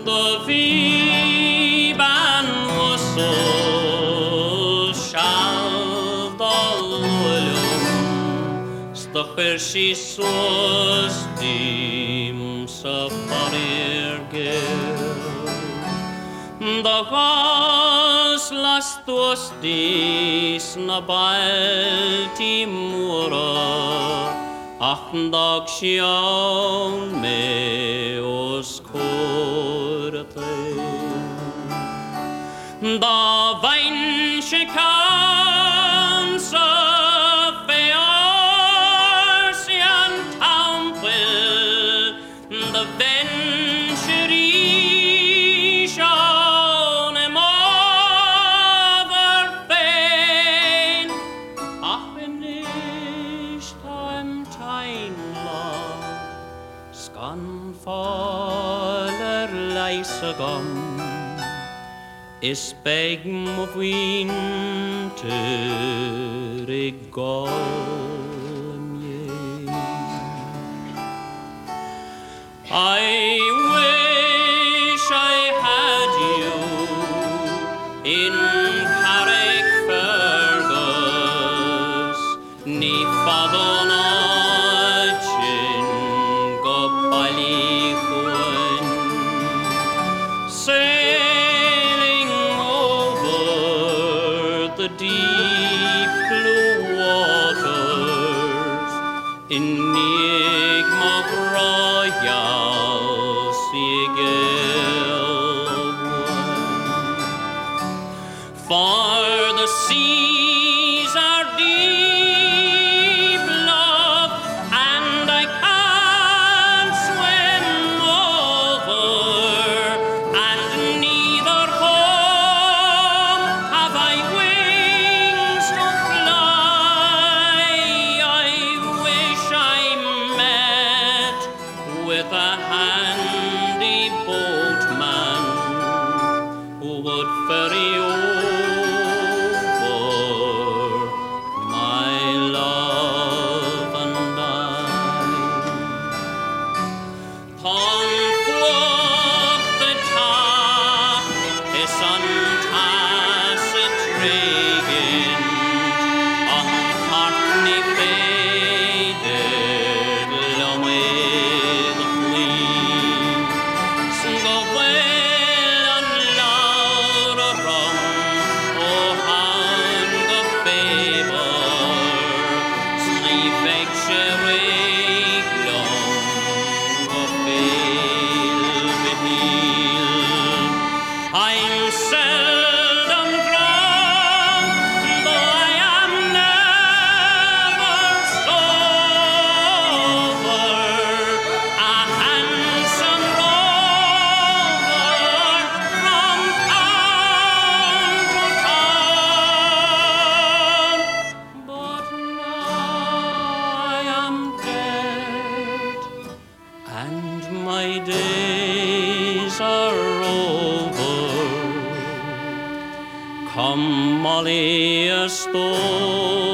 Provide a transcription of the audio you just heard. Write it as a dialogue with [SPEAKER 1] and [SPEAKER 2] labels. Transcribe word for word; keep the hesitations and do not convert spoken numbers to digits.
[SPEAKER 1] The vib and whistle shall the lulum stocher she soos dim sa parir gil the was last was dis na balti mura ach dag shion me os Da vain she comes of Beorsian Temple, the venture shown him over fain. Ach, wenn nicht time time long, scan faller leise gum. Is beg mo winter I golm ye. I wish I had you in Carrickfergus, ni fadona chin go ballyhuen. Say the deep blue waters in Nigma Royal Sigil. For the seas are deep, love, and I can't swim over, and neither home have I wings to fly. I wish I met with a handy boatman who would ferry over my love and I. Pon forth the top is untacit regan on Courtney faded with the queen. Go well and loud around, oh hang the favor, sleep egg sherry long of fail beheel. I'm seldom drunk, though I am never sober. A handsome rover from town to town. But now I am dead, and my days are over. Come, Molly, a stone.